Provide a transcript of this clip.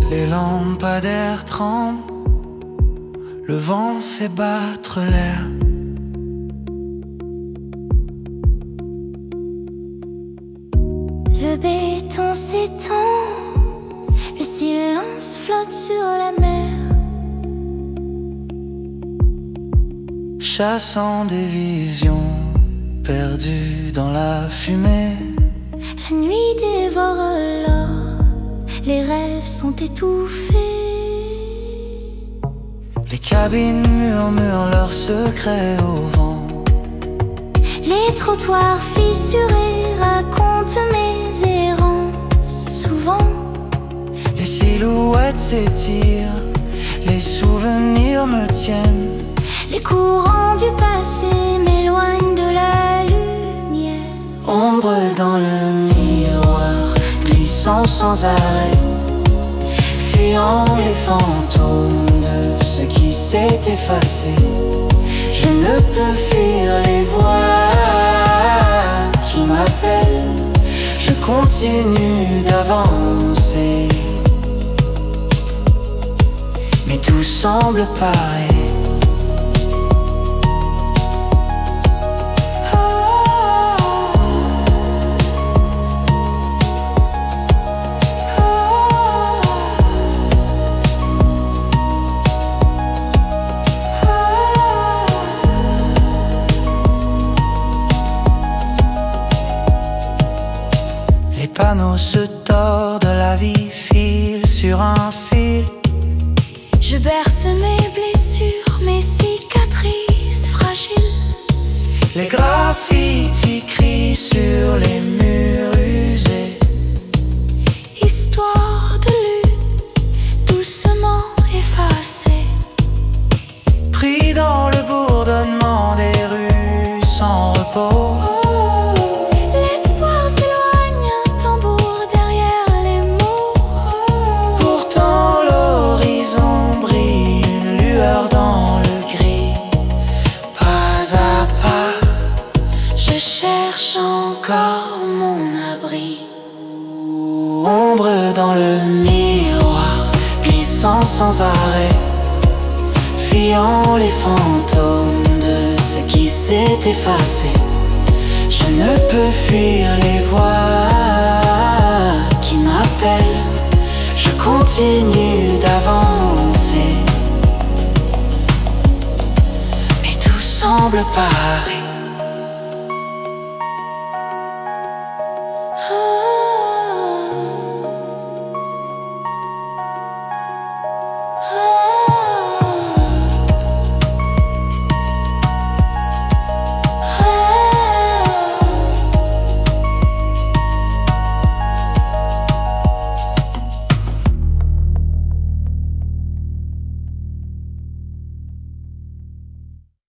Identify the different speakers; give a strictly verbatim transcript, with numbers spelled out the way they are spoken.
Speaker 1: Les lampadaires tremblent, le vent fait battre l'air.
Speaker 2: Le béton s'étend, le silence flotte sur la mer.
Speaker 1: Chassant des visions perdues dans la fumée.
Speaker 2: La nuit dévore l'or, les rêves sont étouffés.
Speaker 1: Les cabines murmurent leurs secrets au vent.
Speaker 2: Les trottoirs fissurés racontent mes errances. Souvent,
Speaker 1: les silhouettes s'étirent, les souvenirs me tiennent.
Speaker 2: Les courants du passé m'éloignent de la lumière.
Speaker 1: Ombre dans le miroir, glissant sans arrêt, fuyant les fantômes de ce qui s'est effacé. Je ne peux fuir les voix qui m'appellent. Je continue d'avancer, mais tout semble pareil. Les panneaux se tordent, la vie file sur un fil.
Speaker 2: Je berce mes blessures, mes cicatrices fragiles.
Speaker 1: Les graffitis crient sur les murs usés.
Speaker 2: Histoire de lune, doucement effacée.
Speaker 1: Pris dans le bourdonnement des rues sans repos.
Speaker 2: Cherche encore mon abri.
Speaker 1: Ombre dans le miroir, glissant sans arrêt, fuyant les fantômes de ce qui s'est effacé. Je ne peux fuir les voix qui m'appellent. Je continue d'avancer, mais tout semble pareil.